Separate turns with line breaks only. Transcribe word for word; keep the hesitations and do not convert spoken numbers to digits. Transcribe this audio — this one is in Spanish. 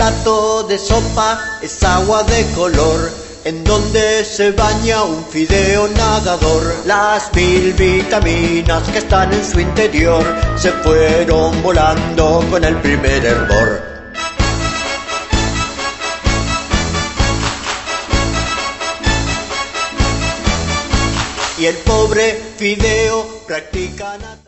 plato de sopa es agua de color, en donde se baña un fideo nadador. Las mil vitaminas que están en su interior se fueron volando con el primer hervor. Y el pobre fideo practica natación.